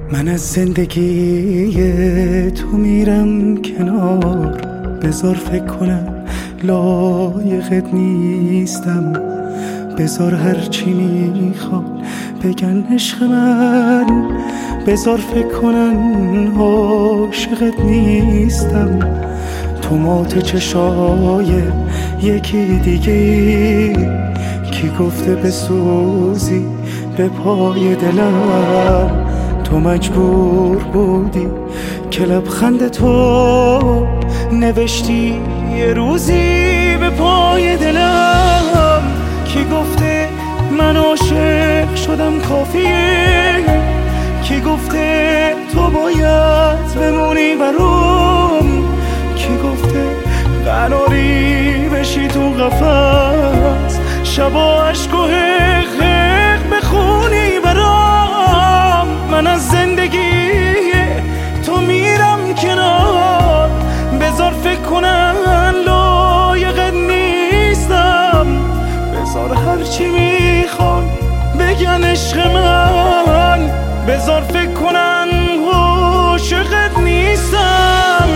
من از زندگی تو میرم کنار، بذار فکر کنم لایقت نیستم، بذار هرچی میخواد بگن عشق من، بذار فکر کنن عاشقت نیستم. تو مات چشای یکی دیگه، کی گفته بسوزی به پای دلم؟ تو مجبور بودی که لبخند تو نوشتی یه روزی به پای دلم. کی گفته من عاشق شدم کافیه؟ کی گفته تو باید بمونی برام؟ کی گفته قراری بشی تو قفس، شبا عشق و حق بخونی برام؟ من از زندگی تو میرم کنار، بذار فکر کنن لایقت نیستم، بذار هرچی میخوان بگن عشق من، بذار فکر کنن عاشقت نیستم.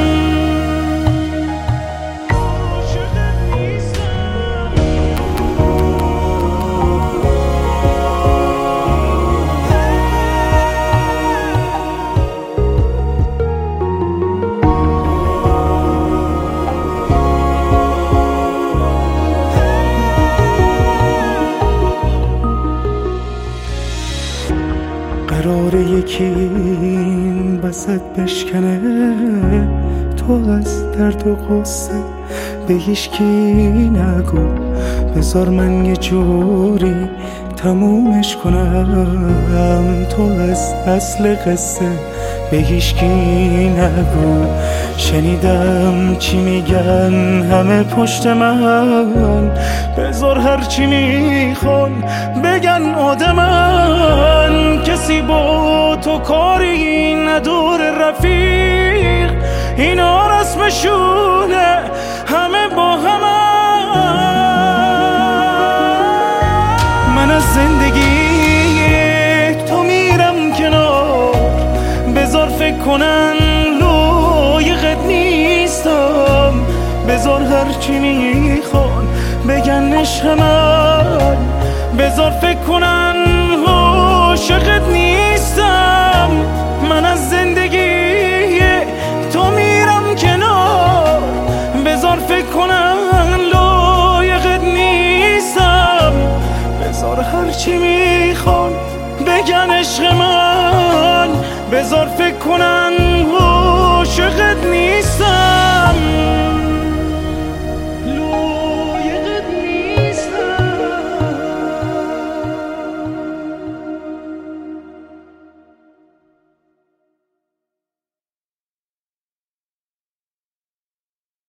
قراره یکی این وسط بشکنه، تو از درد و غصه به هیچکی نگو، بذار من یه جوری تمومش کنم. تو از اصل قصه به هیچکی نگو، شنیدم چی میگن همه پشت من، بذار هرچی میخوان بگن آدمن. کسی با تو کاری نداره رفیق، اینا رسمشونه همه با همن. من از زندگی تو میرم کنار، بذار فکر کنن لایقت نیستم، بذار هرچی میخوان بگن عشق من، بذار فکر کنن عاشقت نیستم. من از زندگی تو میرم کنار، بذار فکر کنن لایقت نیستم، بذار هرچی میخوان بگن عشق من، بذار فکر کنن عاشقت نیستم.